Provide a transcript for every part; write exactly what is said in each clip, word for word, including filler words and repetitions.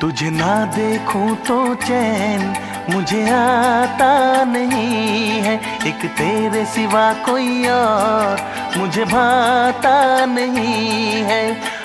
तुझे ना देखूं तो चैन मुझे आता नहीं है, एक तेरे सिवा कोई और मुझे भाता नहीं है।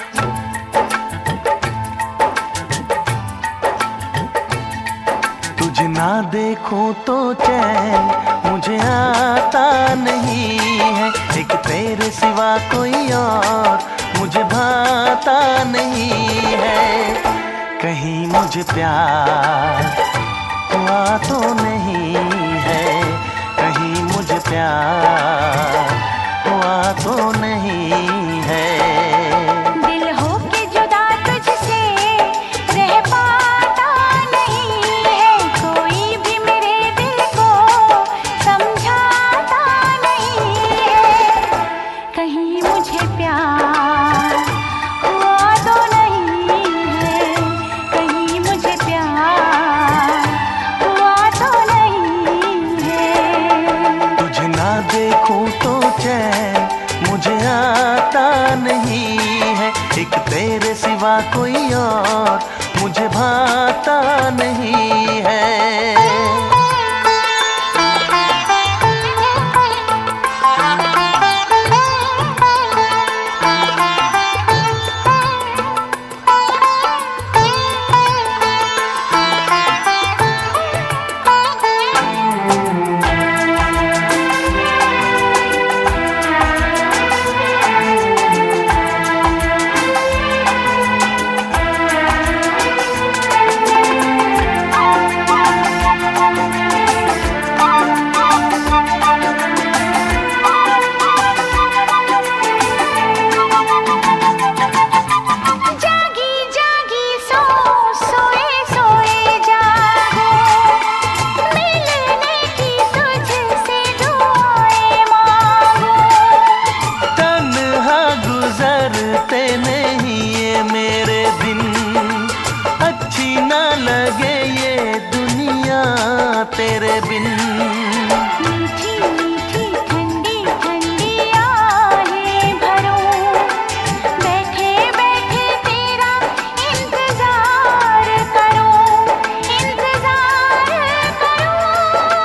तुझे ना देखूं तो चैन मुझे आता नहीं है, एक तेरे सिवा कोई और मुझे भाता नहीं है। कहीं मुझे प्यार हुआ तो नहीं है, कहीं मुझे प्यार हुआ तो नहीं है। दिल हो के जुदा तुझसे रह पाता नहीं है, कोई भी मेरे दिल को समझाता नहीं है। कहीं मुझे प्यार हुआ तो नहीं है, कहीं मुझे प्यार हुआ तो नहीं है। तुझे ना देखूं तो चैन मुझे आता नहीं है, एक तेरे सिवा कोई और मुझे भाता नहीं है। तेरे बिन मीठी मीठी ठंडी ठंडी आहें भरूं, बैठे बैठे तेरा इंतजार करूं, इंतजार करूं।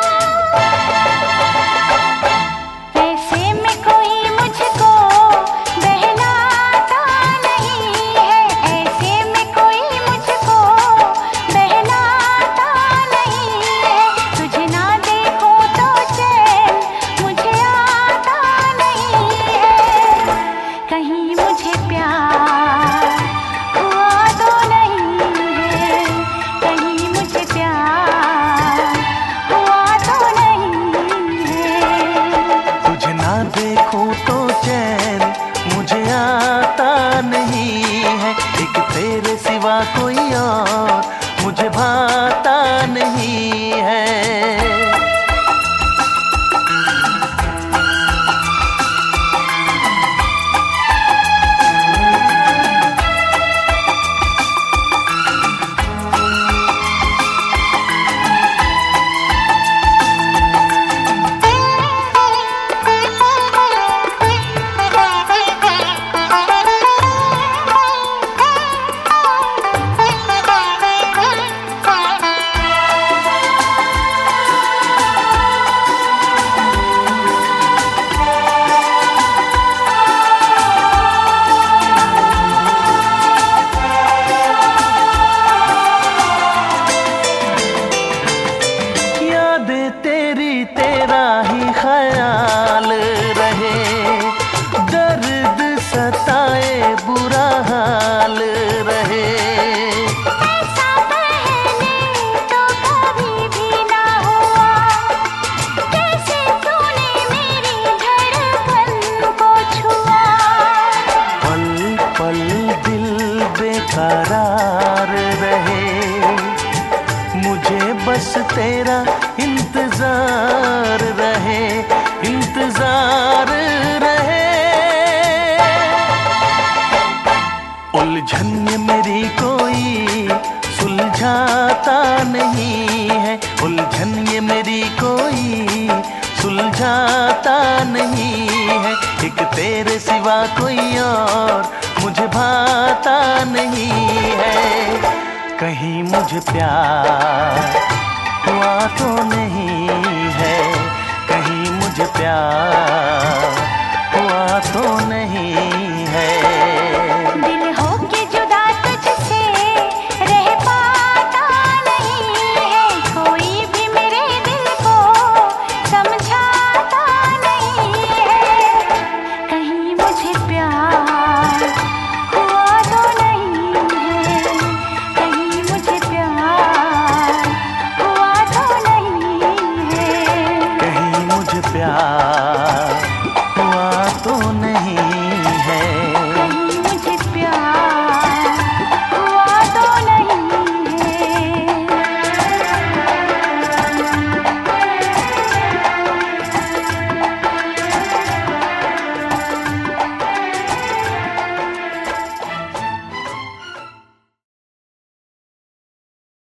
ऐसे में कोई मुझको बहलाता नहीं है, ऐसे में कोई मुझको बहलाता नहीं है। तुझे ना देखूं तो चैन मुझे आता नहीं है, कहीं मुझे प्यार हुआ तो नहीं है, कहीं मुझे प्यार हुआ तो नहीं है। तुझे ना देखूं तो चैन मुझे आता नहीं है, एक तेरे सिवा कोई और मुझे भाता नहीं है। तेरा ही ख्याल रहे, दर्द सताए बुरा हाल रहे। ऐसा पहले तो कभी भी ना हुआ, कैसे तूने मेरी धड़कन को छुआ। पल पल दिल बेकरार रहे, मुझे बस तेरा इंतजार रहे, इंतजार रहे। उलझन ये मेरी कोई सुलझाता नहीं है, उलझन ये मेरी कोई सुलझाता नहीं है, एक तेरे सिवा कोई और मुझे भाता नहीं है। कहीं मुझे प्यार हुआ तो नहीं है, कहीं मुझे प्यार हुआ तो नहीं